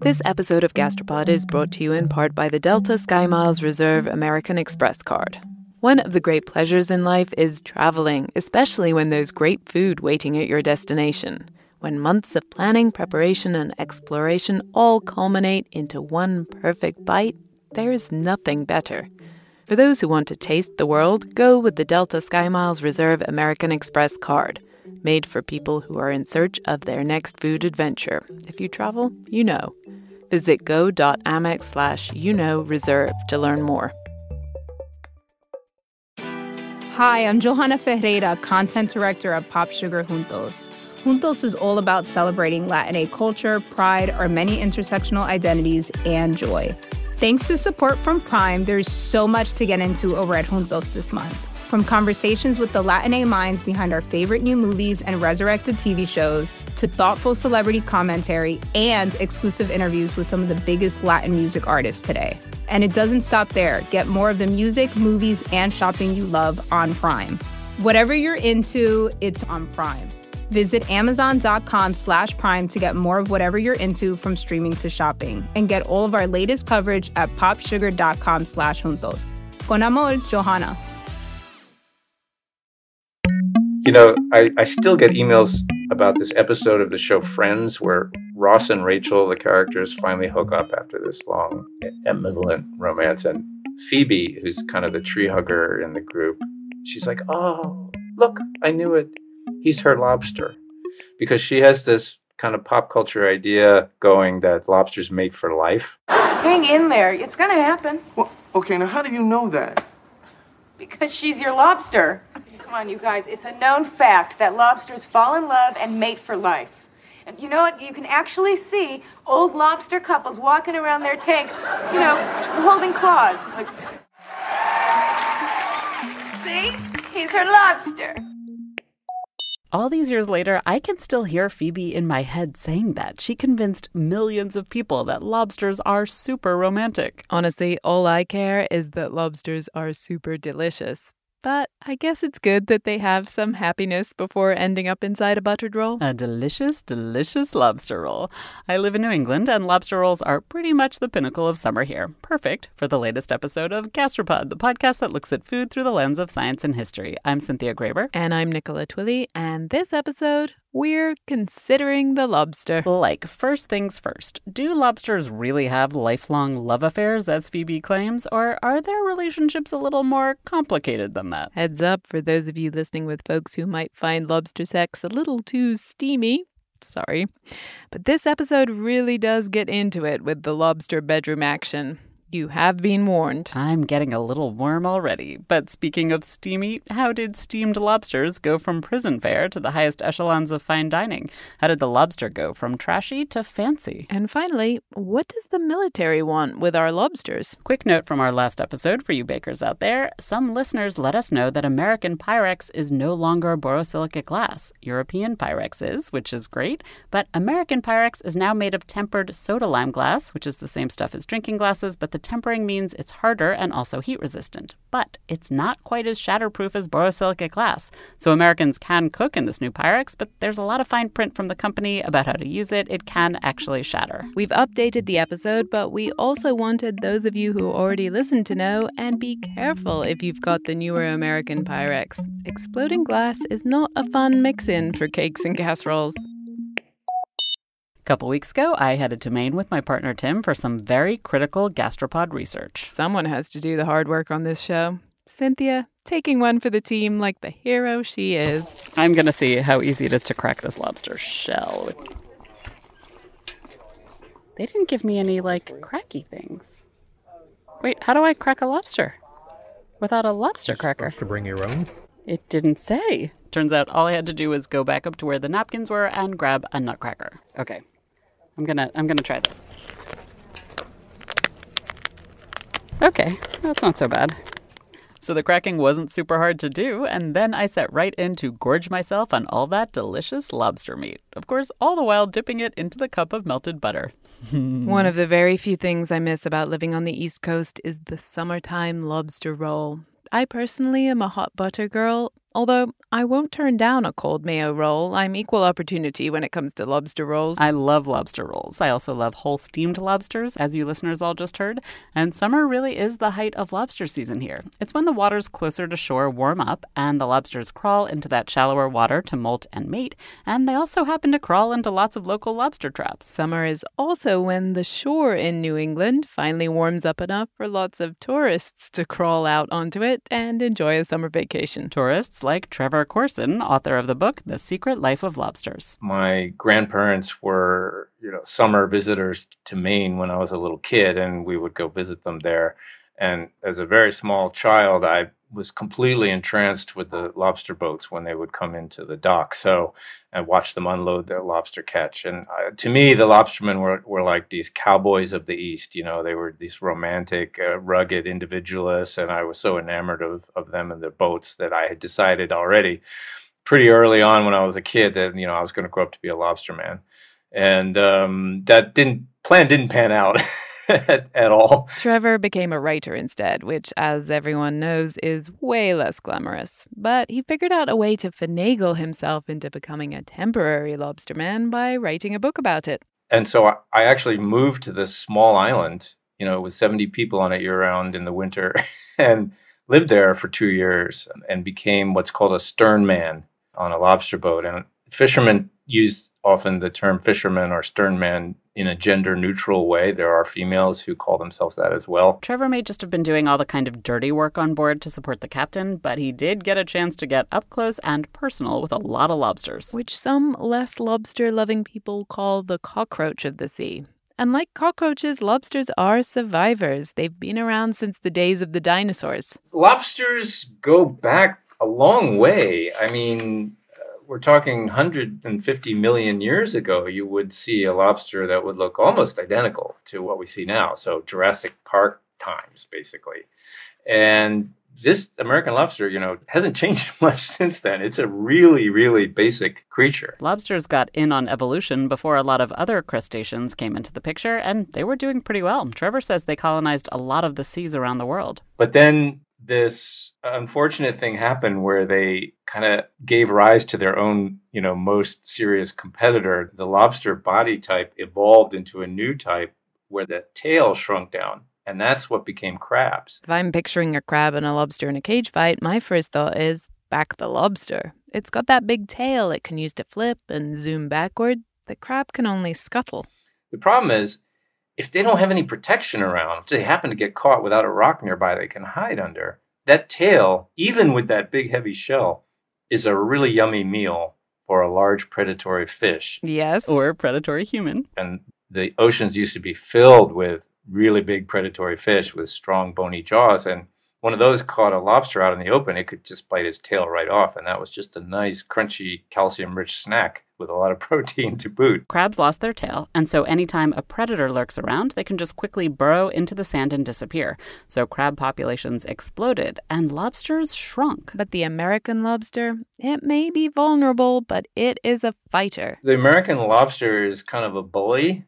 This episode of Gastropod is brought to you in part by the Delta SkyMiles Reserve American Express card. One of the great pleasures in life is traveling, especially when there's great food waiting at your destination. When months of planning, preparation, and exploration all culminate into one perfect bite, there's nothing better. For those who want to taste the world, go with the Delta SkyMiles Reserve American Express card, made for people who are in search of their next food adventure. If you travel, you know. Visit go.amex/reserve to learn more. Hi, I'm Johanna Ferreira, content director of Pop Sugar Juntos. Juntos is all about celebrating Latinx culture, pride, our many intersectional identities, and joy. Thanks to support from Prime, there's so much to get into over at Juntos this month. From conversations with the Latinx minds behind our favorite new movies and resurrected TV shows, to thoughtful celebrity commentary and exclusive interviews with some of the biggest Latin music artists today. And it doesn't stop there. Get more of the music, movies, and shopping you love on Prime. Whatever you're into, it's on Prime. Visit Amazon.com/Prime to get more of whatever you're into, from streaming to shopping. And get all of our latest coverage at popsugar.com/juntos. Con amor, Johanna. You know, I still get emails about this episode of the show Friends where Ross and Rachel, the characters, finally hook up after this long, ambivalent romance. And Phoebe, who's kind of the tree hugger in the group, she's like, oh, look, I knew it. He's her lobster. Because she has this kind of pop culture idea going that lobsters mate for life. Hang in there. It's going to happen. Well, okay, now how do you know that? Because she's your lobster. Come on, you guys. It's a known fact that lobsters fall in love and mate for life. And you know what? You can actually see old lobster couples walking around their tank, you know, holding claws. Like, see? He's her lobster. All these years later, I can still hear Phoebe in my head saying that. She convinced millions of people that lobsters are super romantic. Honestly, all I care is that lobsters are super delicious. But I guess it's good that they have some happiness before ending up inside a buttered roll. A delicious, delicious lobster roll. I live in New England, and lobster rolls are pretty much the pinnacle of summer here. Perfect for the latest episode of Gastropod, the podcast that looks at food through the lens of science and history. I'm Cynthia Graber. And I'm Nicola Twilley. And this episode, we're considering the lobster. Like, first things first, do lobsters really have lifelong love affairs, as Phoebe claims, or are their relationships a little more complicated than that? Heads up for those of you listening with folks who might find lobster sex a little too steamy. Sorry. But this episode really does get into it with the lobster bedroom action. You have been warned. I'm getting a little warm already. But speaking of steamy, how did steamed lobsters go from prison fare to the highest echelons of fine dining? How did the lobster go from trashy to fancy? And finally, what does the military want with our lobsters? Quick note from our last episode for you bakers out there. Some listeners let us know that American Pyrex is no longer borosilicate glass. European Pyrex is, which is great. But American Pyrex is now made of tempered soda lime glass, which is the same stuff as drinking glasses, but the tempering means it's harder and also heat resistant. But it's not quite as shatterproof as borosilicate glass. So Americans can cook in this new Pyrex, but there's a lot of fine print from the company about how to use it. It can actually shatter. We've updated the episode, but we also wanted those of you who already listened to know, and be careful if you've got the newer American Pyrex. Exploding glass is not a fun mix-in for cakes and casseroles. A couple weeks ago, I headed to Maine with my partner Tim for some very critical gastropod research. Someone has to do the hard work on this show. Cynthia, taking one for the team like the hero she is. I'm going to see how easy it is to crack this lobster shell. They didn't give me any, cracky things. Wait, how do I crack a lobster without a lobster cracker? To bring your own? It didn't say. Turns out all I had to do was go back up to where the napkins were and grab a nutcracker. Okay. I'm gonna try this. Okay, that's not so bad. So the cracking wasn't super hard to do, and then I set right in to gorge myself on all that delicious lobster meat. Of course, all the while dipping it into the cup of melted butter. One of the very few things I miss about living on the East Coast is the summertime lobster roll. I personally am a hot butter girl. Although I won't turn down a cold mayo roll. I'm equal opportunity when it comes to lobster rolls. I love lobster rolls. I also love whole steamed lobsters, as you listeners all just heard. And summer really is the height of lobster season here. It's when the waters closer to shore warm up and the lobsters crawl into that shallower water to molt and mate. And they also happen to crawl into lots of local lobster traps. Summer is also when the shore in New England finally warms up enough for lots of tourists to crawl out onto it and enjoy a summer vacation. Tourists like Trevor Corson, author of the book The Secret Life of Lobsters. My grandparents were, summer visitors to Maine when I was a little kid, and we would go visit them there. And as a very small child, I was completely entranced with the lobster boats when they would come into the dock. So I watched them unload their lobster catch. And to me, the lobstermen were like these cowboys of the East. They were these romantic, rugged individualists. And I was so enamored of them and their boats that I had decided already pretty early on when I was a kid that, I was going to grow up to be a lobsterman. And that plan didn't pan out. At all. Trevor became a writer instead, which, as everyone knows, is way less glamorous. But he figured out a way to finagle himself into becoming a temporary lobsterman by writing a book about it. And so I actually moved to this small island, with 70 people on it year-round in the winter, and lived there for 2 years and became what's called a sternman on a lobster boat. And fishermen use often the term fisherman or sternman in a gender-neutral way. There are females who call themselves that as well. Trevor may just have been doing all the kind of dirty work on board to support the captain, but he did get a chance to get up close and personal with a lot of lobsters. Which some less lobster-loving people call the cockroach of the sea. And like cockroaches, lobsters are survivors. They've been around since the days of the dinosaurs. Lobsters go back a long way. I mean, we're talking 150 million years ago, you would see a lobster that would look almost identical to what we see now. So Jurassic Park times, basically. And this American lobster, hasn't changed much since then. It's a really, really basic creature. Lobsters got in on evolution before a lot of other crustaceans came into the picture, and they were doing pretty well. Trevor says they colonized a lot of the seas around the world. But then this unfortunate thing happened where they kind of gave rise to their own, most serious competitor. The lobster body type evolved into a new type where the tail shrunk down. And that's what became crabs. If I'm picturing a crab and a lobster in a cage fight, my first thought is back the lobster. It's got that big tail it can use to flip and zoom backward. The crab can only scuttle. The problem is, if they don't have any protection around, if they happen to get caught without a rock nearby they can hide under, that tail, even with that big heavy shell, is a really yummy meal for a large predatory fish. Yes. Or predatory human. And the oceans used to be filled with really big predatory fish with strong bony jaws. And one of those caught a lobster out in the open, it could just bite his tail right off. And that was just a nice, crunchy, calcium-rich snack with a lot of protein to boot. Crabs lost their tail, and so anytime a predator lurks around, they can just quickly burrow into the sand and disappear. So crab populations exploded, and lobsters shrunk. But the American lobster, it may be vulnerable, but it is a fighter. The American lobster is kind of a bully.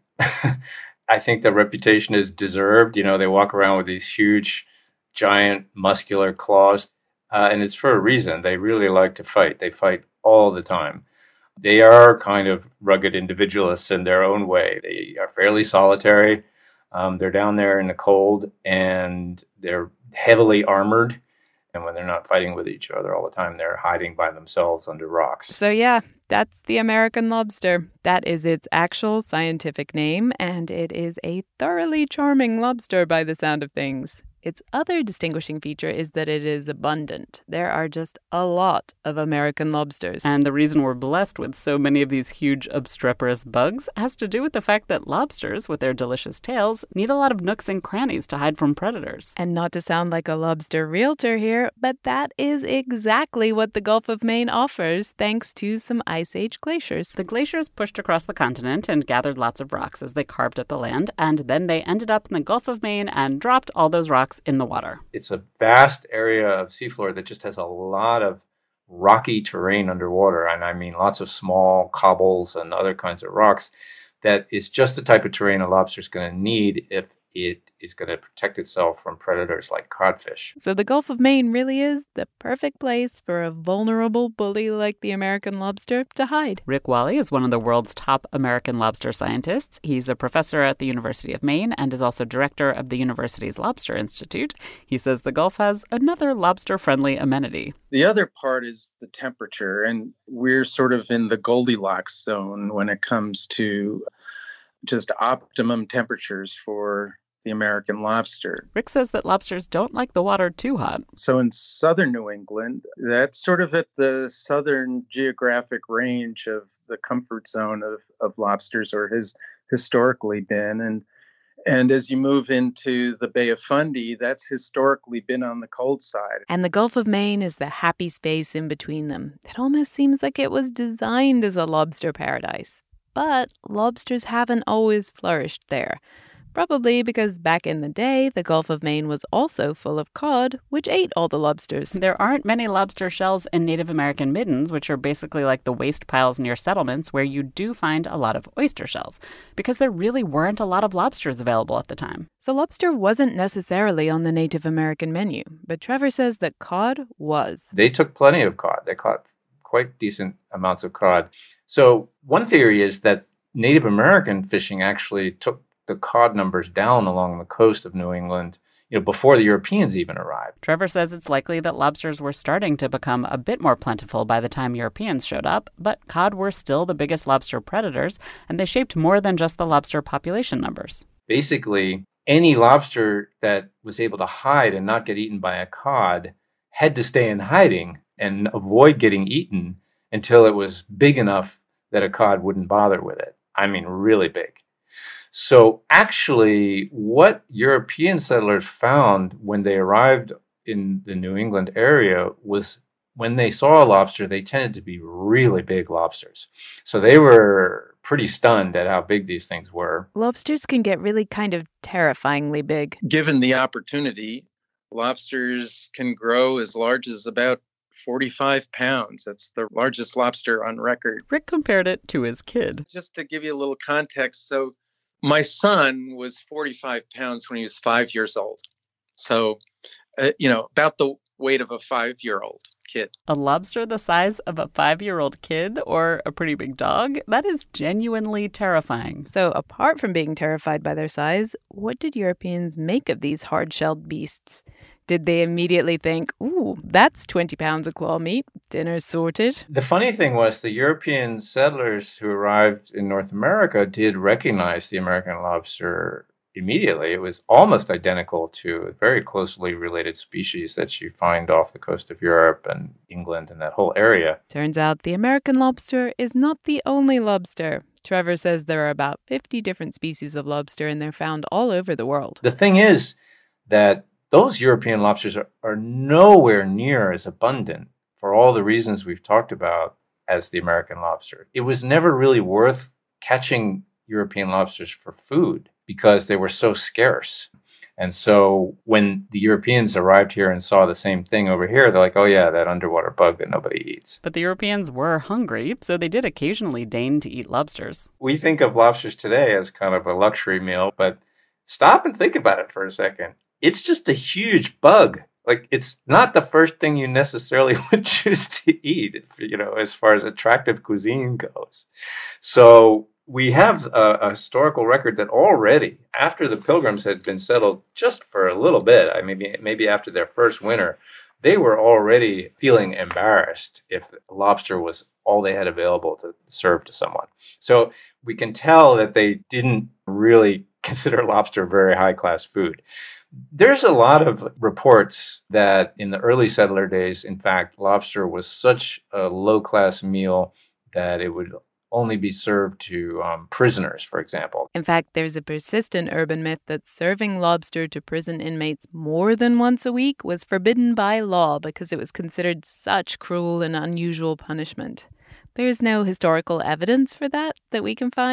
I think the reputation is deserved. They walk around with these huge, giant, muscular claws, and it's for a reason. They really like to fight. They fight all the time. They are kind of rugged individualists in their own way. They are fairly solitary. They're down there in the cold, and they're heavily armored. And when they're not fighting with each other all the time, they're hiding by themselves under rocks. So yeah, that's the American lobster. That is its actual scientific name, and it is a thoroughly charming lobster by the sound of things. Its other distinguishing feature is that it is abundant. There are just a lot of American lobsters. And the reason we're blessed with so many of these huge obstreperous bugs has to do with the fact that lobsters, with their delicious tails, need a lot of nooks and crannies to hide from predators. And not to sound like a lobster realtor here, but that is exactly what the Gulf of Maine offers thanks to some Ice Age glaciers. The glaciers pushed across the continent and gathered lots of rocks as they carved up the land, and then they ended up in the Gulf of Maine and dropped all those rocks in the water. It's a vast area of seafloor that just has a lot of rocky terrain underwater. And I mean lots of small cobbles and other kinds of rocks that is just the type of terrain a lobster is going to need if it is going to protect itself from predators like codfish. So the Gulf of Maine really is the perfect place for a vulnerable bully like the American lobster to hide. Rick Wally is one of the world's top American lobster scientists. He's a professor at the University of Maine and is also director of the university's Lobster Institute. He says the Gulf has another lobster-friendly amenity. The other part is the temperature, and we're sort of in the Goldilocks zone when it comes to just optimum temperatures for the American lobster. Rick says that lobsters don't like the water too hot. So in southern New England, that's sort of at the southern geographic range of the comfort zone of lobsters, or has historically been. And as you move into the Bay of Fundy, that's historically been on the cold side. And the Gulf of Maine is the happy space in between them. It almost seems like it was designed as a lobster paradise. But lobsters haven't always flourished there. Probably because back in the day, the Gulf of Maine was also full of cod, which ate all the lobsters. There aren't many lobster shells in Native American middens, which are basically like the waste piles near settlements where you do find a lot of oyster shells, because there really weren't a lot of lobsters available at the time. So lobster wasn't necessarily on the Native American menu, but Trevor says that cod was. They took plenty of cod. They caught quite decent amounts of cod. So one theory is that Native American fishing actually took the cod numbers down along the coast of New England, before the Europeans even arrived. Trevor says it's likely that lobsters were starting to become a bit more plentiful by the time Europeans showed up, but cod were still the biggest lobster predators, and they shaped more than just the lobster population numbers. Basically, any lobster that was able to hide and not get eaten by a cod had to stay in hiding and avoid getting eaten until it was big enough that a cod wouldn't bother with it. I mean, really big. So actually, what European settlers found when they arrived in the New England area was when they saw a lobster, they tended to be really big lobsters. So they were pretty stunned at how big these things were. Lobsters can get really kind of terrifyingly big. Given the opportunity, lobsters can grow as large as about 45 pounds. That's the largest lobster on record. Rick compared it to his kid. Just to give you a little context, so my son was 45 pounds when he was 5 years old. So, about the weight of a 5-year-old kid. A lobster the size of a 5-year-old kid or a pretty big dog? That is genuinely terrifying. So apart from being terrified by their size, what did Europeans make of these hard-shelled beasts? Did they immediately think, ooh, that's 20 pounds of claw meat, dinner's sorted? The funny thing was the European settlers who arrived in North America did recognize the American lobster immediately. It was almost identical to a very closely related species that you find off the coast of Europe and England and that whole area. Turns out the American lobster is not the only lobster. Trevor says there are about 50 different species of lobster and they're found all over the world. The thing is that those European lobsters are nowhere near as abundant for all the reasons we've talked about as the American lobster. It was never really worth catching European lobsters for food because they were so scarce. And so when the Europeans arrived here and saw the same thing over here, they're like, oh yeah, that underwater bug that nobody eats. But the Europeans were hungry, so they did occasionally deign to eat lobsters. We think of lobsters today as kind of a luxury meal, but stop and think about it for a second. It's just a huge bug. Like, it's not the first thing you necessarily would choose to eat, as far as attractive cuisine goes. So we have a historical record that already, after the Pilgrims had been settled just for a little bit, maybe after their first winter, they were already feeling embarrassed if lobster was all they had available to serve to someone. So we can tell that they didn't really consider lobster very high-class food. There's a lot of reports that in the early settler days, in fact, lobster was such a low-class meal that it would only be served to prisoners, for example. In fact, there's a persistent urban myth that serving lobster to prison inmates more than once a week was forbidden by law because it was considered such cruel and unusual punishment. There's no historical evidence for that we can find,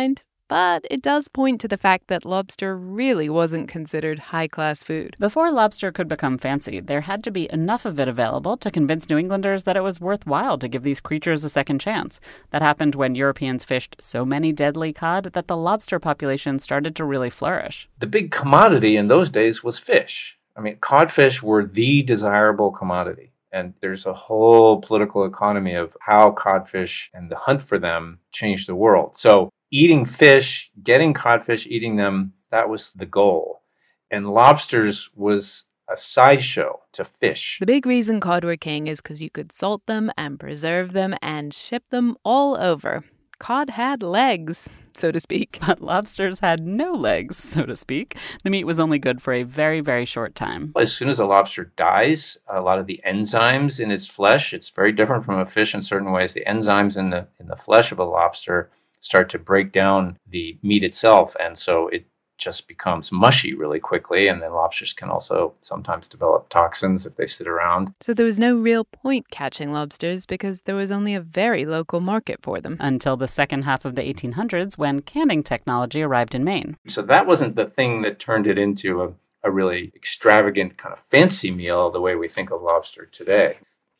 But it does point to the fact that lobster really wasn't considered high-class food. Before lobster could become fancy, there had to be enough of it available to convince New Englanders that it was worthwhile to give these creatures a second chance. That happened when Europeans fished so many deadly cod that the lobster population started to really flourish. The big commodity in those days was fish. I mean, codfish were the desirable commodity. And there's a whole political economy of how codfish and the hunt for them changed the world. So eating fish, getting codfish, eating them, that was the goal. And lobsters was a sideshow to fish. The big reason cod were king is because you could salt them and preserve them and ship them all over. Cod had legs, so to speak. But lobsters had no legs, so to speak. The meat was only good for a very, very short time. As soon as a lobster dies, a lot of the enzymes in its flesh, it's very different from a fish in certain ways. The enzymes in the flesh of a lobster start to break down the meat itself, and so it just becomes mushy really quickly, and then lobsters can also sometimes develop toxins if they sit around. So there was no real point catching lobsters because there was only a very local market for them. Until the second half of the 1800s, when canning technology arrived in Maine. So that wasn't the thing that turned it into a really extravagant kind of fancy meal the way we think of lobster today.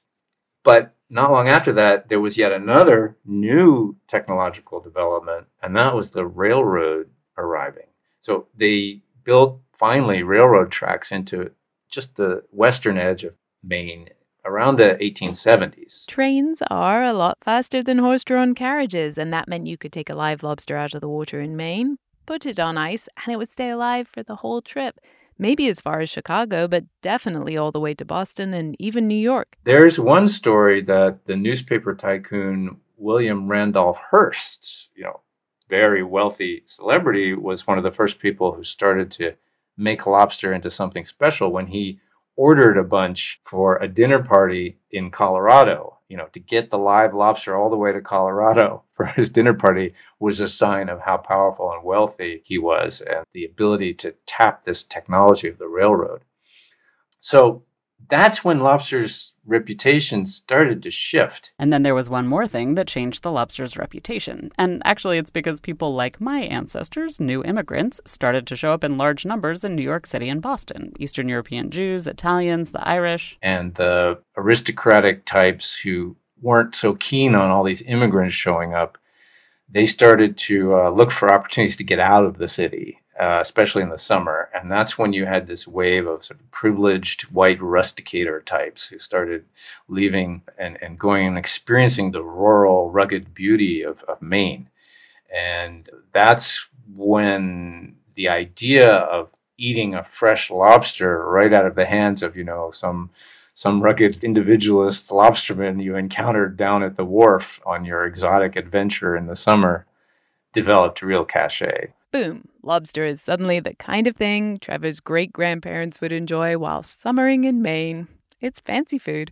But not long after that, there was yet another new technological development, and that was the railroad arriving. So they built, finally, railroad tracks into just the western edge of Maine around the 1870s. Trains are a lot faster than horse-drawn carriages, and that meant you could take a live lobster out of the water in Maine, put it on ice, and it would stay alive for the whole trip. Maybe as far as Chicago, but definitely all the way to Boston and even New York. There's one story that the newspaper tycoon William Randolph Hearst, very wealthy celebrity, was one of the first people who started to make lobster into something special when he ordered a bunch for a dinner party in Colorado. To get the live lobster all the way to Colorado for his dinner party was a sign of how powerful and wealthy he was and the ability to tap this technology of the railroad. So that's when lobster's reputation started to shift. And then there was one more thing that changed the lobster's reputation. And actually, it's because people like my ancestors, new immigrants, started to show up in large numbers in New York City and Boston. Eastern European Jews, Italians, the Irish. And the aristocratic types who weren't so keen on all these immigrants showing up, they started to look for opportunities to get out of the city, especially in the summer. And that's when you had this wave of sort of privileged white rusticator types who started leaving and going and experiencing the rural, rugged beauty of Maine. And that's when the idea of eating a fresh lobster right out of the hands of, some rugged individualist lobsterman you encountered down at the wharf on your exotic adventure in the summer developed real cachet. Boom. Lobster is suddenly the kind of thing Trevor's great-grandparents would enjoy while summering in Maine. It's fancy food.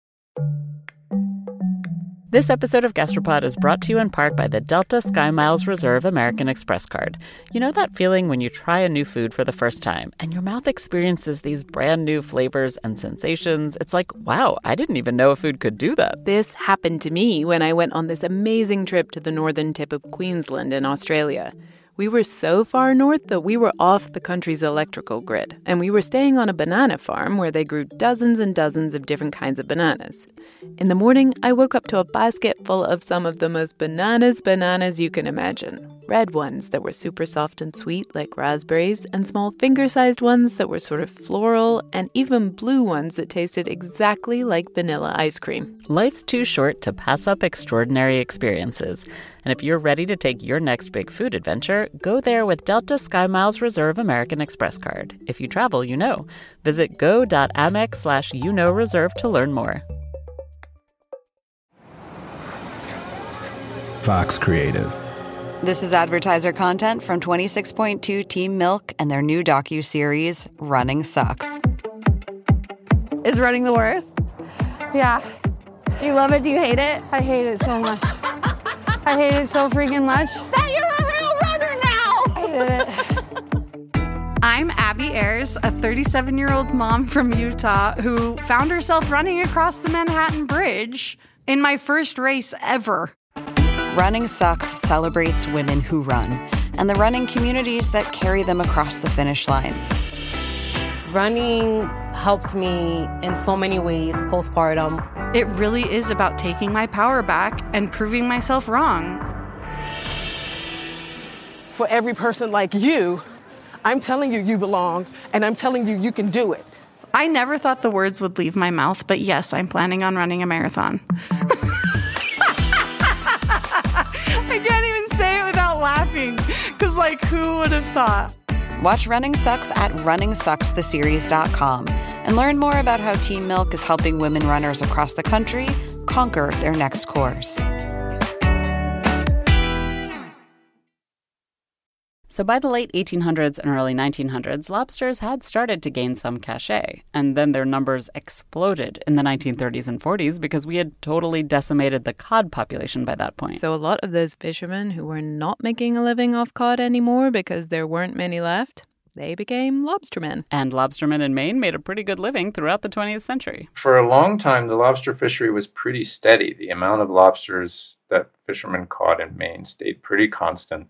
This episode of Gastropod is brought to you in part by the Delta SkyMiles Reserve American Express card. You know that feeling when you try a new food for the first time and your mouth experiences these brand new flavors and sensations? It's like, wow, I didn't even know a food could do that. This happened to me when I went on this amazing trip to the northern tip of Queensland in Australia. We were so far north that we were off the country's electrical grid, and we were staying on a banana farm where they grew dozens and dozens of different kinds of bananas. In the morning, I woke up to a basket full of some of the most bananas you can imagine. Red ones that were super soft and sweet like raspberries, and small finger-sized ones that were sort of floral, and even blue ones that tasted exactly like vanilla ice cream. Life's too short to pass up extraordinary experiences. And if you're ready to take your next big food adventure, go there with Delta SkyMiles Reserve American Express card. If you travel, you know. Visit go.amex/reserve to learn more. Fox Creative. This is advertiser content from 26.2 Team Milk and their new docuseries, Running Sucks. Is running the worst? Yeah. Do you love it? Do you hate it? I hate it so much. I hate it so freaking much. That you're a real runner now! I hated it. I'm Abby Ayers, a 37-year-old mom from Utah who found herself running across the Manhattan Bridge in my first race ever. Running Sucks celebrates women who run. and the running communities that carry them across the finish line. Running helped me in so many ways postpartum. It really is about taking my power back and proving myself wrong. For every person like you, I'm telling you you belong, and I'm telling you you can do it. I never thought the words would leave my mouth, but yes, I'm planning on running a marathon. I can't even say it without laughing, because, who would have thought? Watch Running Sucks at runningsuckstheseries.com and learn more about how Team Milk is helping women runners across the country conquer their next course. So by the late 1800s and early 1900s, lobsters had started to gain some cachet, and then their numbers exploded in the 1930s and 40s because we had totally decimated the cod population by that point. So a lot of those fishermen who were not making a living off cod anymore because there weren't many left, they became lobstermen. And lobstermen in Maine made a pretty good living throughout the 20th century. For a long time, the lobster fishery was pretty steady. The amount of lobsters that fishermen caught in Maine stayed pretty constant,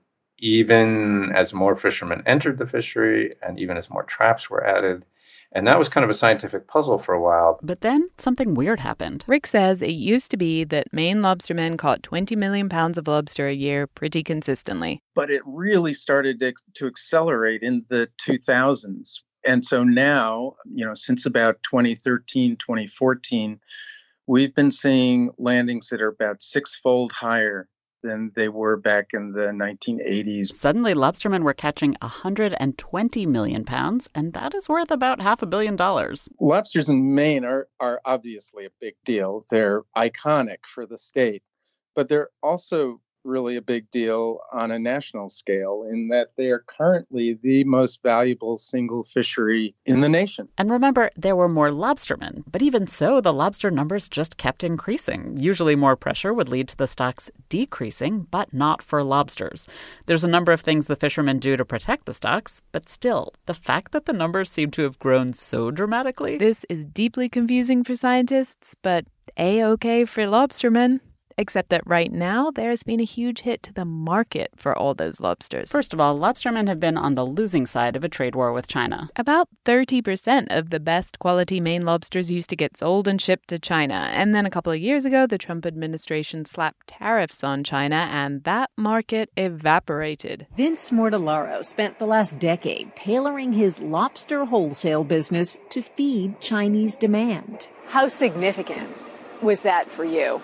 even as more fishermen entered the fishery and even as more traps were added. And that was kind of a scientific puzzle for a while. But then something weird happened. Rick says it used to be that Maine lobstermen caught 20 million pounds of lobster a year pretty consistently. But it really started to accelerate in the 2000s. And so now, since about 2013, 2014, we've been seeing landings that are about six-fold higher than they were back in the 1980s. Suddenly, lobstermen were catching 120 million pounds, and that is worth about $500 million. Lobsters in Maine are obviously a big deal. They're iconic for the state, but they're also really a big deal on a national scale in that they are currently the most valuable single fishery in the nation. And remember, there were more lobstermen, but even so, the lobster numbers just kept increasing. Usually more pressure would lead to the stocks decreasing, but not for lobsters. There's a number of things the fishermen do to protect the stocks, but still, the fact that the numbers seem to have grown so dramatically... This is deeply confusing for scientists, but A-okay for lobstermen. Except that right now, there's been a huge hit to the market for all those lobsters. First of all, lobstermen have been on the losing side of a trade war with China. About 30% of the best quality Maine lobsters used to get sold and shipped to China. And then a couple of years ago, the Trump administration slapped tariffs on China, and that market evaporated. Vince Mortellaro spent the last decade tailoring his lobster wholesale business to feed Chinese demand. How significant was that for you?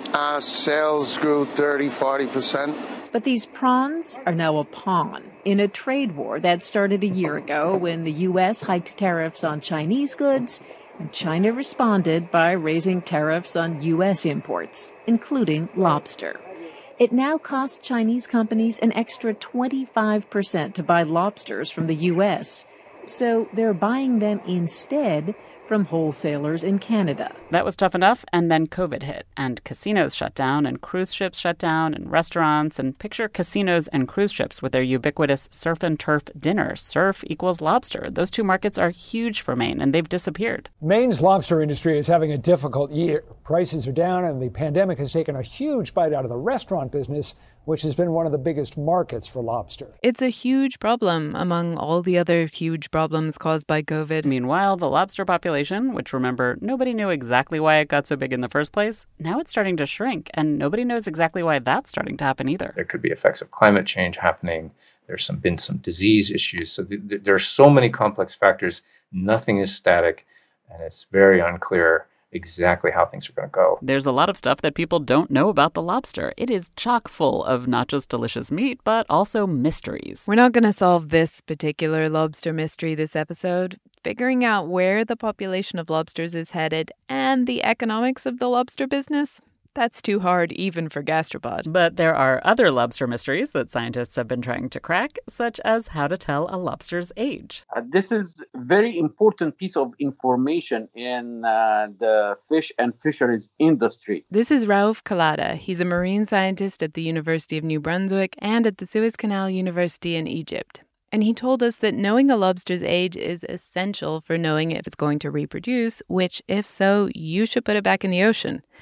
Sales grew 30-40%. But these prawns are now a pawn in a trade war that started a year ago when the U.S. hiked tariffs on Chinese goods, and China responded by raising tariffs on U.S. imports, including lobster. It now costs Chinese companies an extra 25% to buy lobsters from the U.S., so they're buying them instead from wholesalers in Canada. That was tough enough, and then COVID hit, and casinos shut down, and cruise ships shut down, and restaurants, and picture casinos and cruise ships with their ubiquitous surf and turf dinner. Surf equals lobster. Those two markets are huge for Maine, and they've disappeared. Maine's lobster industry is having a difficult year. Prices are down, and the pandemic has taken a huge bite out of the restaurant business, which has been one of the biggest markets for lobster. It's a huge problem among all the other huge problems caused by COVID. Meanwhile, the lobster population, which remember, nobody knew exactly why it got so big in the first place, now it's starting to shrink, and nobody knows exactly why that's starting to happen either. There could be effects of climate change happening. There's been some disease issues. So there are so many complex factors. Nothing is static, and it's very unclear exactly how things are going to go. There's a lot of stuff that people don't know about the lobster. It is chock full of not just delicious meat, but also mysteries. We're not going to solve this particular lobster mystery this episode. Figuring out where the population of lobsters is headed and the economics of the lobster business, that's too hard even for Gastropod. But there are other lobster mysteries that scientists have been trying to crack, such as how to tell a lobster's age. This is a very important piece of information in the fish and fisheries industry. This is Rauf Kalada. He's a marine scientist at the University of New Brunswick and at the Suez Canal University in Egypt. And he told us that knowing a lobster's age is essential for knowing if it's going to reproduce, which, if so, you should put it back in the ocean.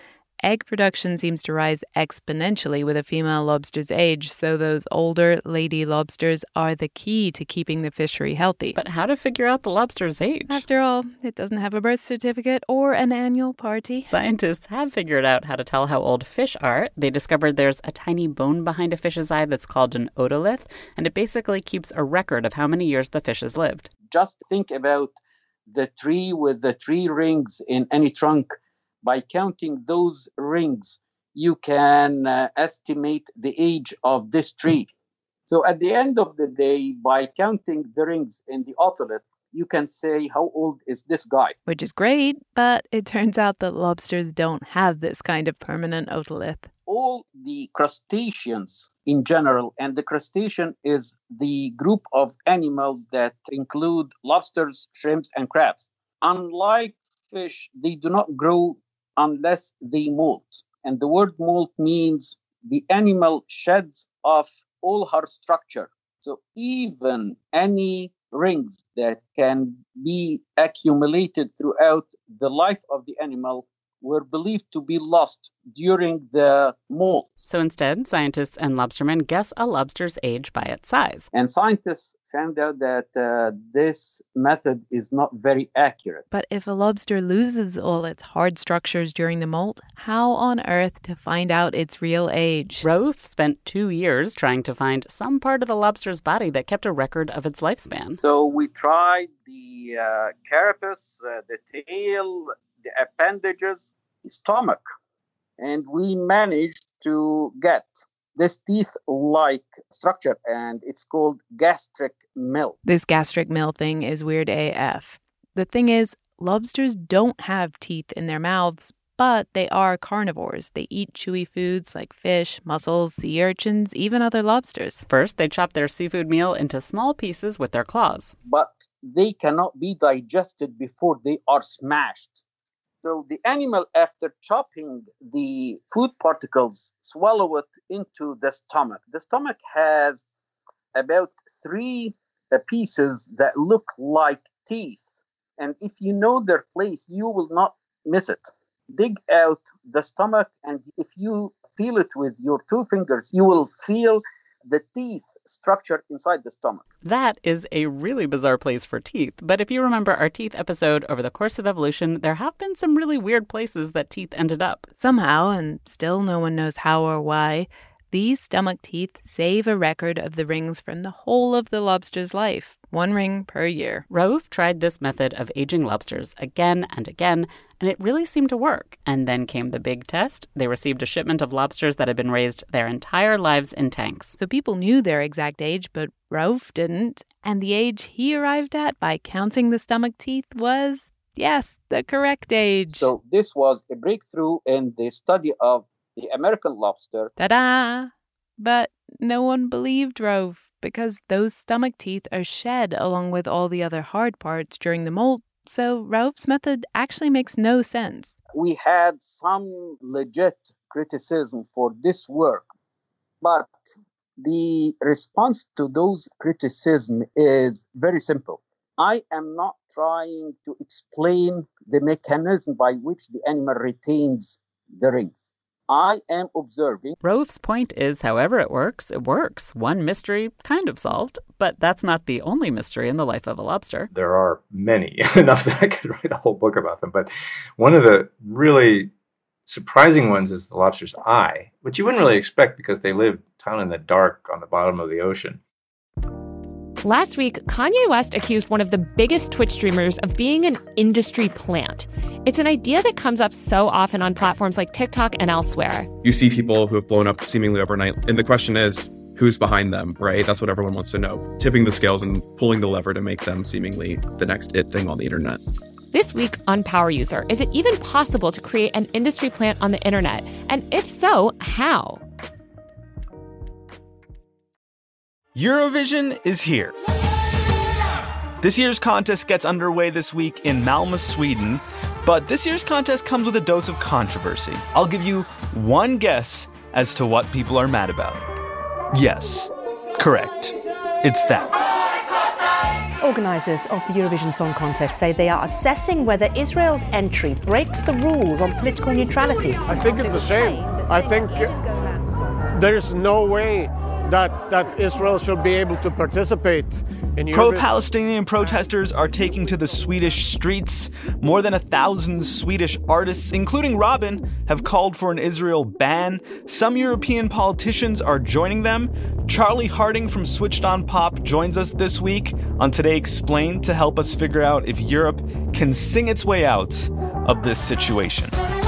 egg production seems to rise exponentially with a female lobster's age, so those older lady lobsters are the key to keeping the fishery healthy. But how to figure out the lobster's age? After all, it doesn't have a birth certificate or an annual party. Scientists have figured out how to tell how old fish are. They discovered there's a tiny bone behind a fish's eye that's called an otolith, and it basically keeps a record of how many years the fish has lived. Just think about the tree with the 3 rings in any trunk. By counting those rings, you can estimate the age of this tree. So at the end of the day, by counting the rings in the otolith, you can say how old is this guy. Which is great, but it turns out that lobsters don't have this kind of permanent otolith. All the crustaceans in general, and the crustacean is the group of animals that include lobsters, shrimps, and crabs. Unlike fish, they do not grow unless they molt. And the word molt means the animal sheds off all her structure. So even any rings that can be accumulated throughout the life of the animal were believed to be lost during the molt. So instead, scientists and lobstermen guess a lobster's age by its size. And scientists found out that this method is not very accurate. But if a lobster loses all its hard structures during the molt, how on earth to find out its real age? Rauf spent 2 years trying to find some part of the lobster's body that kept a record of its lifespan. So we tried the carapace, the tail, the appendages, the stomach, and we managed to get this teeth-like structure, and it's called gastric mill. This gastric mill thing is weird AF. The thing is, lobsters don't have teeth in their mouths, but they are carnivores. They eat chewy foods like fish, mussels, sea urchins, even other lobsters. First, they chop their seafood meal into small pieces with their claws. But they cannot be digested before they are smashed. So the animal, after chopping the food particles, swallow it into the stomach. The stomach has about 3 pieces that look like teeth. And if you know their place, you will not miss it. Dig out the stomach, and if you feel it with your 2 fingers, you will feel the teeth structure inside the stomach. That is a really bizarre place for teeth. But if you remember our teeth episode over the course of evolution, there have been some really weird places that teeth ended up. Somehow, and still no one knows how or why, these stomach teeth save a record of the rings from the whole of the lobster's life, 1 ring per year. Rauf tried this method of aging lobsters again and again, and it really seemed to work. And then came the big test. They received a shipment of lobsters that had been raised their entire lives in tanks. So people knew their exact age, but Rauf didn't. And the age he arrived at by counting the stomach teeth was, yes, the correct age. So this was a breakthrough in the study of the American lobster. Ta-da! But no one believed Rauf because those stomach teeth are shed along with all the other hard parts during the molt. So Rauf's method actually makes no sense. We had some legit criticism for this work, but the response to those criticisms is very simple. I am not trying to explain the mechanism by which the animal retains the rings. I am observing. Rauf's point is, however it works. One mystery kind of solved, but that's not the only mystery in the life of a lobster. There are many, enough that I could write a whole book about them. But one of the really surprising ones is the lobster's eye, which you wouldn't really expect because they live down in the dark on the bottom of the ocean. Last week, Kanye West accused one of the biggest Twitch streamers of being an industry plant. It's an idea that comes up so often on platforms like TikTok and elsewhere. You see people who have blown up seemingly overnight, and the question is, who's behind them, right? That's what everyone wants to know. Tipping the scales and pulling the lever to make them seemingly the next it thing on the internet. This week on Power User, is it even possible to create an industry plant on the internet? And if so, how? Eurovision is here. This year's contest gets underway this week in Malmö, Sweden, but this year's contest comes with a dose of controversy. I'll give you one guess as to what people are mad about. Yes, correct. It's that. Organisers of the Eurovision Song Contest say they are assessing whether Israel's entry breaks the rules on political neutrality. I think it's a shame. I think there's no way that Israel should be able to participate in Eurovision. Pro-Palestinian protesters are taking to the Swedish streets. More than 1,000 Swedish artists, including Robin, have called for an Israel ban. Some European politicians are joining them. Charlie Harding from Switched on Pop joins us this week on Today Explained to help us figure out if Europe can sing its way out of this situation.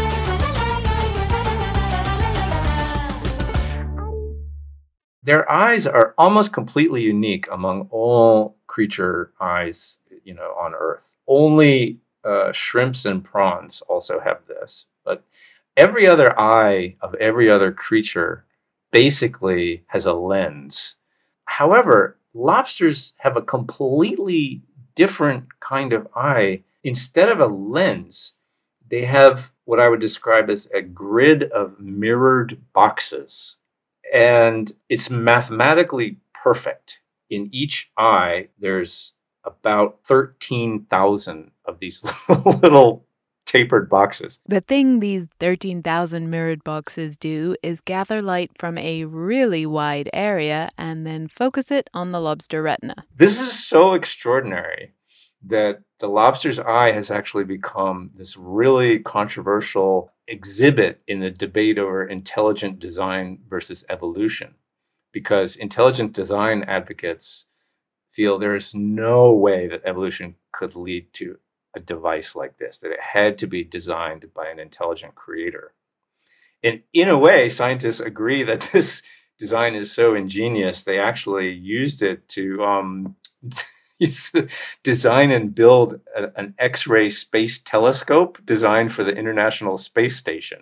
Their eyes are almost completely unique among all creature eyes, on Earth. Only shrimps and prawns also have this, but every other eye of every other creature basically has a lens. However, lobsters have a completely different kind of eye. Instead of a lens, they have what I would describe as a grid of mirrored boxes. And it's mathematically perfect. In each eye, there's about 13,000 of these little tapered boxes. The thing these 13,000 mirrored boxes do is gather light from a really wide area and then focus it on the lobster retina. This is so extraordinary that the lobster's eye has actually become this really controversial exhibit in the debate over intelligent design versus evolution, because intelligent design advocates feel there's no way that evolution could lead to a device like this, that it had to be designed by an intelligent creator. And in a way, scientists agree that this design is so ingenious, they actually used it to design and build an X-ray space telescope designed for the International Space Station.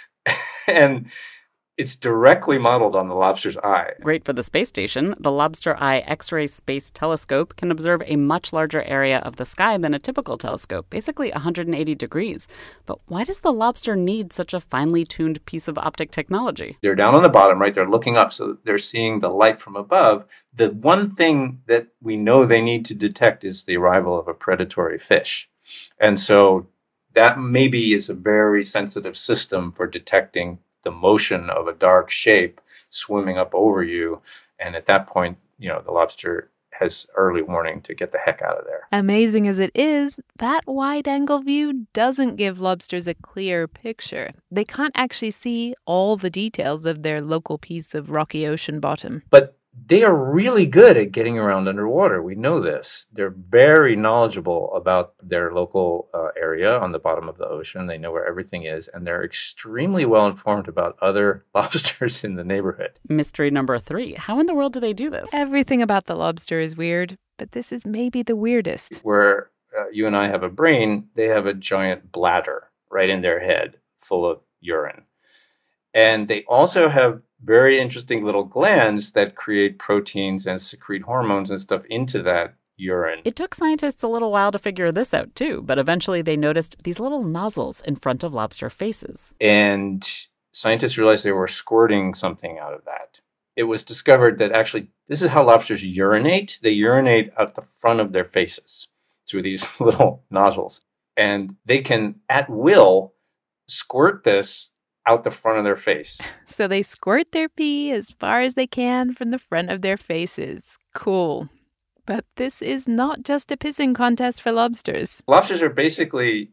And it's directly modeled on the lobster's eye. Great for the space station, the Lobster Eye X-ray Space Telescope can observe a much larger area of the sky than a typical telescope, basically 180 degrees. But why does the lobster need such a finely tuned piece of optic technology? They're down on the bottom, right? They're looking up, so they're seeing the light from above. The one thing that we know they need to detect is the arrival of a predatory fish. And so that maybe is a very sensitive system for detecting the motion of a dark shape swimming up over you. And at that point, the lobster has early warning to get the heck out of there. Amazing as it is, that wide-angle view doesn't give lobsters a clear picture. They can't actually see all the details of their local piece of rocky ocean bottom. But they are really good at getting around underwater. We know this. They're very knowledgeable about their local area on the bottom of the ocean. They know where everything is, and they're extremely well informed about other lobsters in the neighborhood. Mystery number 3. How in the world do they do this? Everything about the lobster is weird, but this is maybe the weirdest. Where you and I have a brain, they have a giant bladder right in their head full of urine. And they also have very interesting little glands that create proteins and secrete hormones and stuff into that urine. It took scientists a little while to figure this out, too, but eventually they noticed these little nozzles in front of lobster faces. And scientists realized they were squirting something out of that. It was discovered that actually this is how lobsters urinate. They urinate at the front of their faces through these little nozzles. And they can, at will, squirt this out the front of their face. So they squirt their pee as far as they can from the front of their faces. Cool. But this is not just a pissing contest for lobsters. Lobsters are basically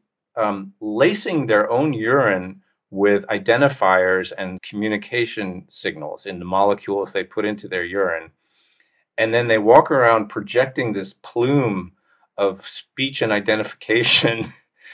lacing their own urine with identifiers and communication signals in the molecules they put into their urine. And then they walk around projecting this plume of speech and identification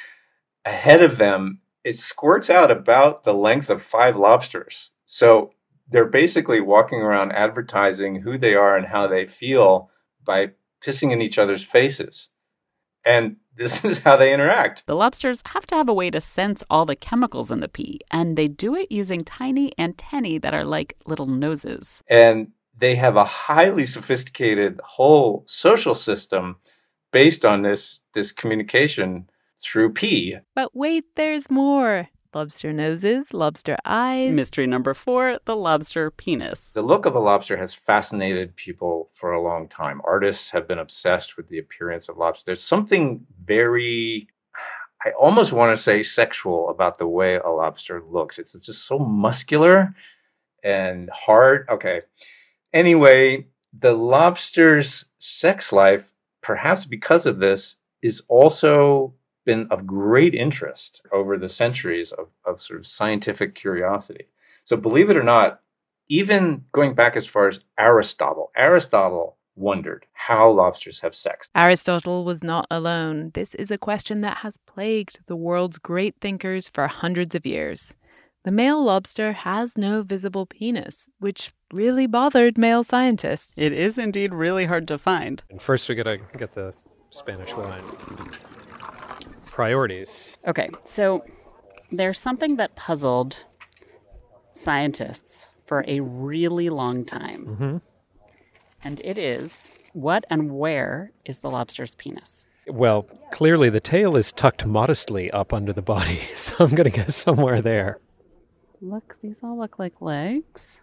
ahead of them. It squirts out about the length of 5 lobsters. So they're basically walking around advertising who they are and how they feel by pissing in each other's faces. And this is how they interact. The lobsters have to have a way to sense all the chemicals in the pee, and they do it using tiny antennae that are like little noses. And they have a highly sophisticated whole social system based on this communication through pee. But wait, there's more. Lobster noses, lobster eyes. Mystery number 4, the lobster penis. The look of a lobster has fascinated people for a long time. Artists have been obsessed with the appearance of lobster. There's something very, I almost want to say sexual about the way a lobster looks. It's just so muscular and hard. Okay. Anyway, the lobster's sex life, perhaps because of this, is also been of great interest over the centuries of sort of scientific curiosity. So believe it or not, even going back as far as Aristotle wondered how lobsters have sex. Aristotle was not alone. This is a question that has plagued the world's great thinkers for hundreds of years. The male lobster has no visible penis, which really bothered male scientists. It is indeed really hard to find. And first we gotta get the Spanish line. Priorities. Okay, so there's something that puzzled scientists for a really long time. Mm-hmm. And it is, what and where is the lobster's penis? Well, clearly the tail is tucked modestly up under the body, so I'm going to guess somewhere there. Look, these all look like legs.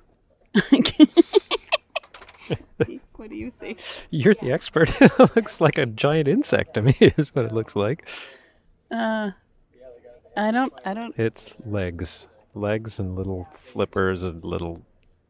What do you see? You're the expert. It looks like a giant insect to me, is what it looks like. I don't. It's legs. Legs and little flippers and little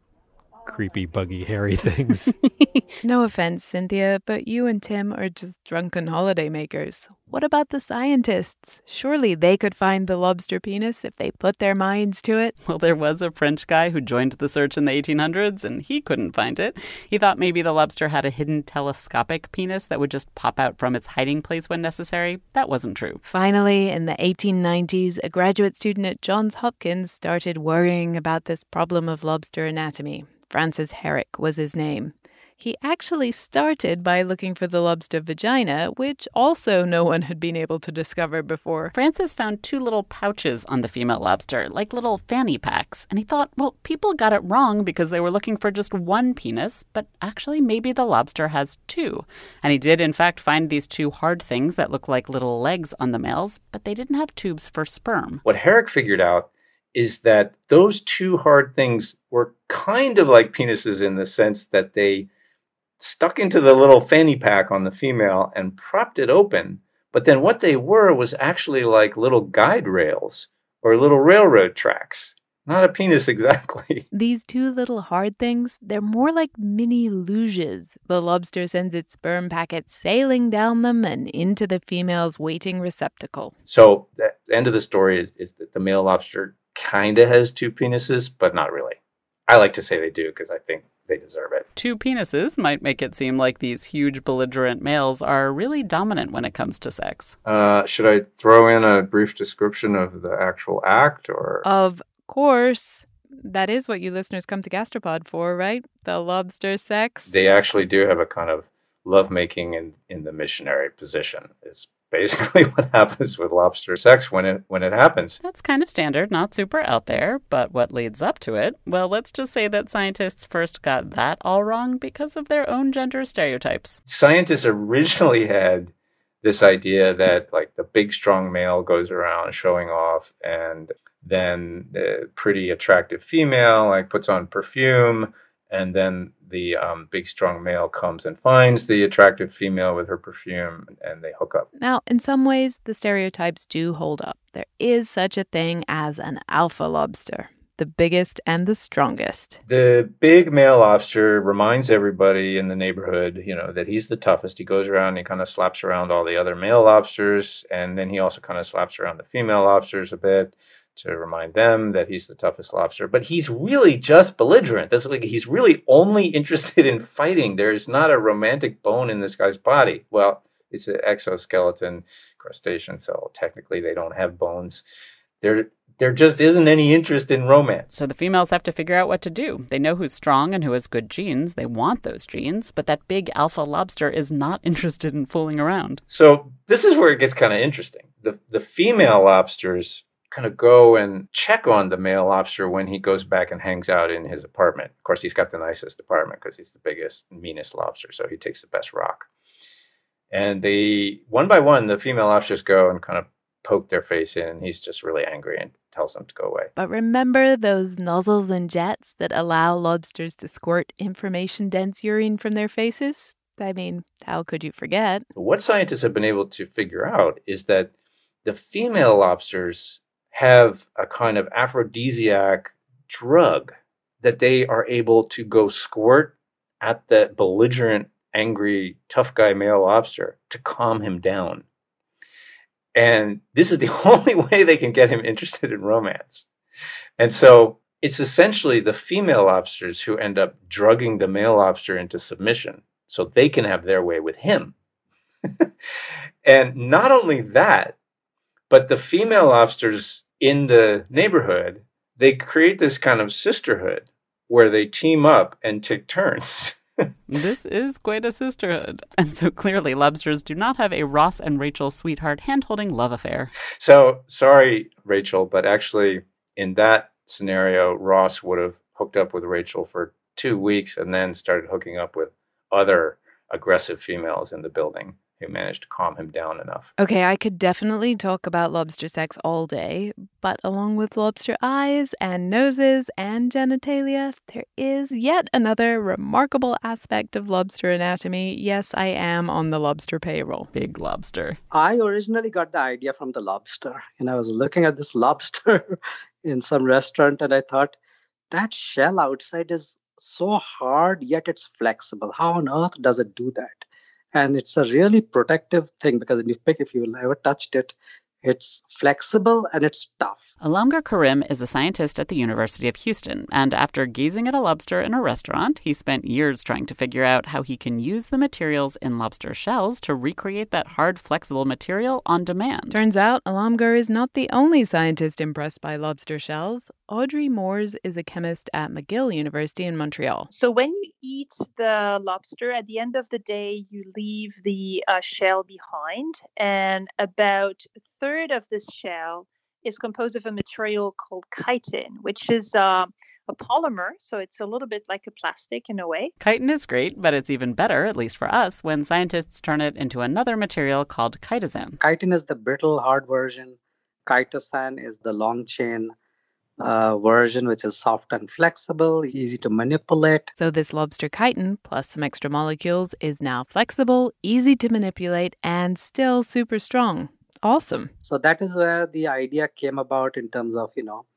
creepy, buggy, hairy things. No offense, Cynthia, but you and Tim are just drunken holidaymakers. What about the scientists? Surely they could find the lobster penis if they put their minds to it. Well, there was a French guy who joined the search in the 1800s, and he couldn't find it. He thought maybe the lobster had a hidden telescopic penis that would just pop out from its hiding place when necessary. That wasn't true. Finally, in the 1890s, a graduate student at Johns Hopkins started worrying about this problem of lobster anatomy. Francis Herrick was his name. He actually started by looking for the lobster vagina, which also no one had been able to discover before. Francis found 2 little pouches on the female lobster, like little fanny packs, and he thought, well, people got it wrong because they were looking for just one penis, but actually maybe the lobster has 2. And he did, in fact, find these 2 hard things that look like little legs on the males, but they didn't have tubes for sperm. What Herrick figured out is that those 2 hard things were kind of like penises in the sense that they stuck into the little fanny pack on the female and propped it open. But then what they were was actually like little guide rails or little railroad tracks. Not a penis exactly. These 2 little hard things, they're more like mini luges. The lobster sends its sperm packet sailing down them and into the female's waiting receptacle. So the end of the story is that the male lobster kind of has 2 penises, but not really. I like to say they do because I think they deserve it. 2 penises might make it seem like these huge belligerent males are really dominant when it comes to sex. Should I throw in a brief description of the actual act? Or Of course. That is what you listeners come to Gastropod for, right? The lobster sex. They actually do have a kind of lovemaking in the missionary position. Is basically what happens with lobster sex when it happens. That's kind of standard, not super out there, but what leads up to it? Well, let's just say that scientists first got that all wrong because of their own gender stereotypes. Scientists originally had this idea that like the big strong male goes around showing off, and then the pretty attractive female like puts on perfume, and then the big strong male comes and finds the attractive female with her perfume, and they hook up. Now, in some ways, the stereotypes do hold up. There is such a thing as an alpha lobster, the biggest and the strongest. The big male lobster reminds everybody in the neighborhood, that he's the toughest. He goes around and he kind of slaps around all the other male lobsters, and then he also kind of slaps around the female lobsters a bit to remind them that he's the toughest lobster. But he's really just belligerent. That's like he's really only interested in fighting. There's not a romantic bone in this guy's body. Well, it's an exoskeleton crustacean, so technically they don't have bones. There just isn't any interest in romance. So the females have to figure out what to do. They know who's strong and who has good genes. They want those genes, but that big alpha lobster is not interested in fooling around. So this is where it gets kind of interesting. The female lobsters kind of go and check on the male lobster when he goes back and hangs out in his apartment. Of course, he's got the nicest apartment because he's the biggest, meanest lobster, so he takes the best rock. And they, one by one, the female lobsters go and kind of poke their face in, and he's just really angry and tells them to go away. But remember those nozzles and jets that allow lobsters to squirt information-dense urine from their faces? I mean, how could you forget? What scientists have been able to figure out is that the female lobsters have a kind of aphrodisiac drug that they are able to go squirt at the belligerent, angry, tough guy male lobster to calm him down. And this is the only way they can get him interested in romance. And so it's essentially the female lobsters who end up drugging the male lobster into submission so they can have their way with him. And not only that, but the female lobsters in the neighborhood, they create this kind of sisterhood where they team up and take turns. This is quite a sisterhood. And so clearly lobsters do not have a Ross and Rachel sweetheart hand-holding love affair. So, sorry, Rachel, but actually in that scenario, Ross would have hooked up with Rachel for 2 weeks and then started hooking up with other aggressive females in the building who managed to calm him down enough. Okay, I could definitely talk about lobster sex all day, but along with lobster eyes and noses and genitalia, there is yet another remarkable aspect of lobster anatomy. Yes, I am on the lobster payroll. Big lobster. I originally got the idea from the lobster, and I was looking at this lobster in some restaurant, and I thought, that shell outside is so hard, yet it's flexible. How on earth does it do that? And it's a really protective thing because if you ever touched it, it's flexible and it's tough. Alamgir Karim is a scientist at the University of Houston, and after gazing at a lobster in a restaurant, he spent years trying to figure out how he can use the materials in lobster shells to recreate that hard, flexible material on demand. Turns out Alamgir is not the only scientist impressed by lobster shells. Audrey Moores is a chemist at McGill University in Montreal. So when you eat the lobster, at the end of the day, you leave the shell behind, and about a third of this shell is composed of a material called chitin, which is a polymer, so it's a little bit like a plastic in a way. Chitin is great, but it's even better, at least for us, when scientists turn it into another material called chitosan. Chitin is the brittle, hard version. Chitosan is the long-chain version, which is soft and flexible, easy to manipulate. So this lobster chitin, plus some extra molecules, is now flexible, easy to manipulate, and still super strong. Awesome. So that is where the idea came about in terms of,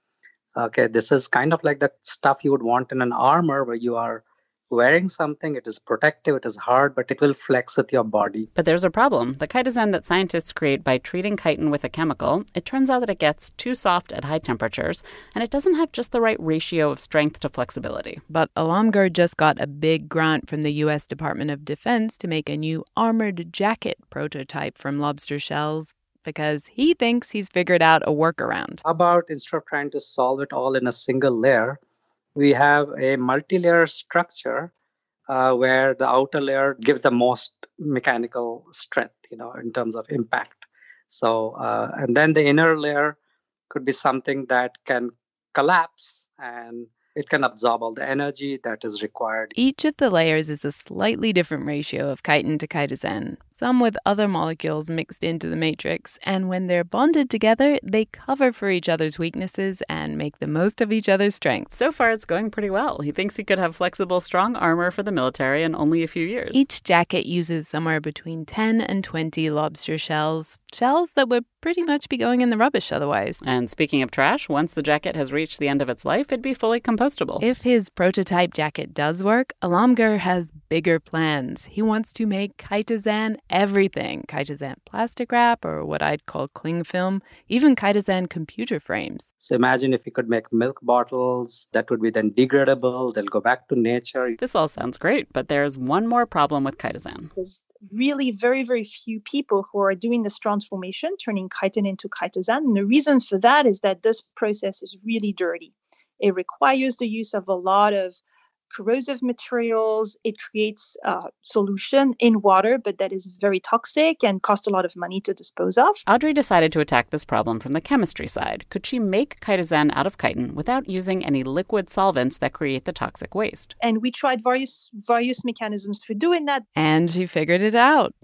okay, this is kind of like the stuff you would want in an armor where you are wearing something, it is protective, it is hard, but it will flex with your body. But there's a problem. The chitosan that scientists create by treating chitin with a chemical, it turns out that it gets too soft at high temperatures, and it doesn't have just the right ratio of strength to flexibility. But Alamgir just got a big grant from the U.S. Department of Defense to make a new armored jacket prototype from lobster shells, because he thinks he's figured out a workaround. How about instead of trying to solve it all in a single layer, we have a multi-layer structure where the outer layer gives the most mechanical strength, in terms of impact. So, and then the inner layer could be something that can collapse and it can absorb all the energy that is required. Each of the layers is a slightly different ratio of chitin to chitosan, some with other molecules mixed into the matrix, and when they're bonded together, they cover for each other's weaknesses and make the most of each other's strengths. So far, it's going pretty well. He thinks he could have flexible, strong armor for the military in only a few years. Each jacket uses somewhere between 10 and 20 lobster shells that would pretty much be going in the rubbish otherwise. And speaking of trash, once the jacket has reached the end of its life, it'd be fully compostable. If his prototype jacket does work, Alamgir has bigger plans. He wants to make chitosan everything. Chitosan plastic wrap, or what I'd call cling film, even chitosan computer frames. So imagine if you could make milk bottles that would be then degradable, they'll go back to nature. This all sounds great, but there's one more problem with chitosan. There's really very, very few people who are doing this transformation, turning chitin into chitosan. And the reason for that is that this process is really dirty. It requires the use of a lot of corrosive materials. It creates a solution in water, but that is very toxic and costs a lot of money to dispose of. Audrey decided to attack this problem from the chemistry side. Could she make chitosan out of chitin without using any liquid solvents that create the toxic waste? And we tried various mechanisms for doing that. And she figured it out.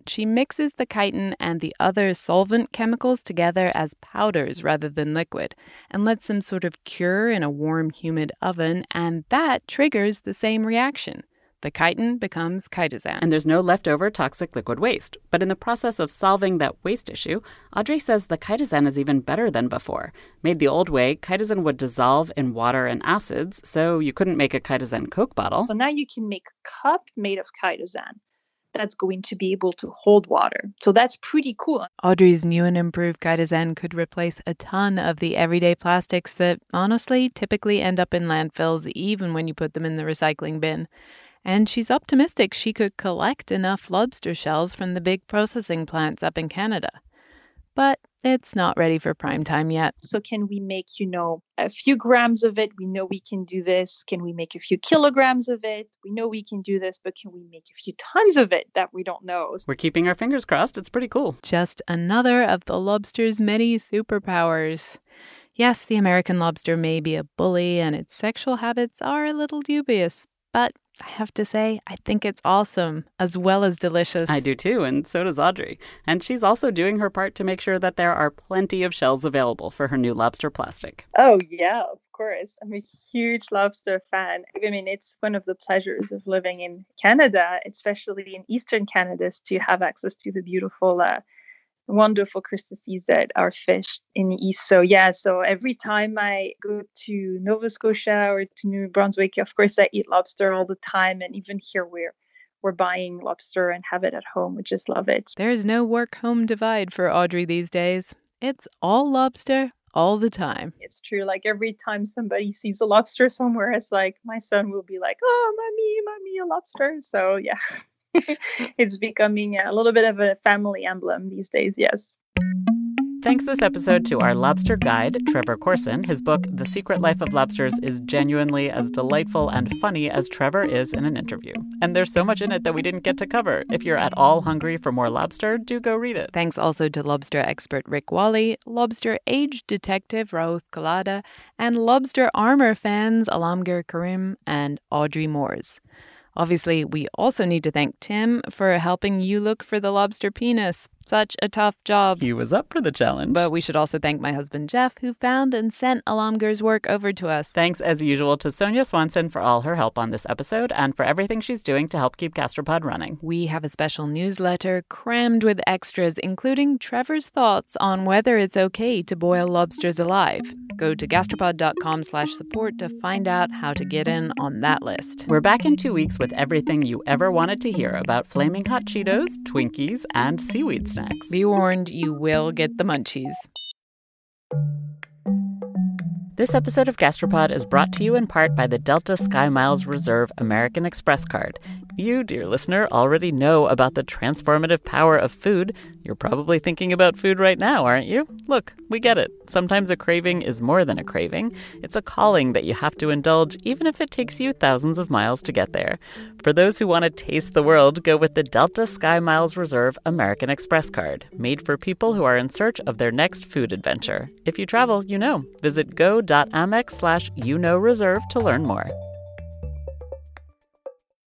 she mixes the chitin and the other solvent chemicals together as powders rather than liquid and lets them sort of cure in a warm, humid oven, and that triggers the same reaction. The chitin becomes chitosan. And there's no leftover toxic liquid waste. But in the process of solving that waste issue, Audrey says the chitosan is even better than before. Made the old way, chitosan would dissolve in water and acids, so you couldn't make a chitosan Coke bottle. So now you can make a cup made of chitosan that's going to be able to hold water. So that's pretty cool. Audrey's new and improved chitosan could replace a ton of the everyday plastics that, honestly, typically end up in landfills even when you put them in the recycling bin. And she's optimistic she could collect enough lobster shells from the big processing plants up in Canada. But it's not ready for prime time yet. So can we make, a few grams of it? We know we can do this. Can we make a few kilograms of it? We know we can do this, but can we make a few tons of it? That we don't know. We're keeping our fingers crossed. It's pretty cool. Just another of the lobster's many superpowers. Yes, the American lobster may be a bully and its sexual habits are a little dubious, but I have to say, I think it's awesome, as well as delicious. I do too, and so does Audrey. And she's also doing her part to make sure that there are plenty of shells available for her new lobster plastic. Oh, yeah, of course. I'm a huge lobster fan. I mean, it's one of the pleasures of living in Canada, especially in Eastern Canada, is to have access to the beautiful wonderful crustaceans that are fished in the east. So every time I go to Nova Scotia or to New Brunswick, of course I eat lobster all the time, and even here we're buying lobster and have it at home. We just love it. There's no work-home divide for Audrey these days. It's all lobster all the time. It's true. Like every time somebody sees a lobster somewhere, it's like my son will be like, "Oh, mommy, a lobster." So yeah. It's becoming a little bit of a family emblem these days, yes. Thanks this episode to our lobster guide, Trevor Corson. His book, The Secret Life of Lobsters, is genuinely as delightful and funny as Trevor is in an interview. And there's so much in it that we didn't get to cover. If you're at all hungry for more lobster, do go read it. Thanks also to lobster expert Rick Wally, lobster age detective Raouf Collada, and lobster armor fans Alamgir Karim and Audrey Moores. Obviously, we also need to thank Tim for helping you look for the lobster penis. Such a tough job. He was up for the challenge. But we should also thank my husband, Jeff, who found and sent Alamgir's work over to us. Thanks, as usual, to Sonia Swanson for all her help on this episode and for everything she's doing to help keep Gastropod running. We have a special newsletter crammed with extras, including Trevor's thoughts on whether it's okay to boil lobsters alive. Go to gastropod.com/support to find out how to get in on that list. We're back in 2 weeks with everything you ever wanted to hear about flaming hot Cheetos, Twinkies, and seaweed snacks. Be warned, you will get the munchies. This episode of Gastropod is brought to you in part by the Delta SkyMiles Reserve American Express card. You, dear listener, already know about the transformative power of food. You're probably thinking about food right now, aren't you? Look, we get it. Sometimes a craving is more than a craving. It's a calling that you have to indulge, even if it takes you thousands of miles to get there. For those who want to taste the world, go with the Delta SkyMiles Reserve American Express card, made for people who are in search of their next food adventure. If you travel, you know. Visit go.amex/reserve to learn more.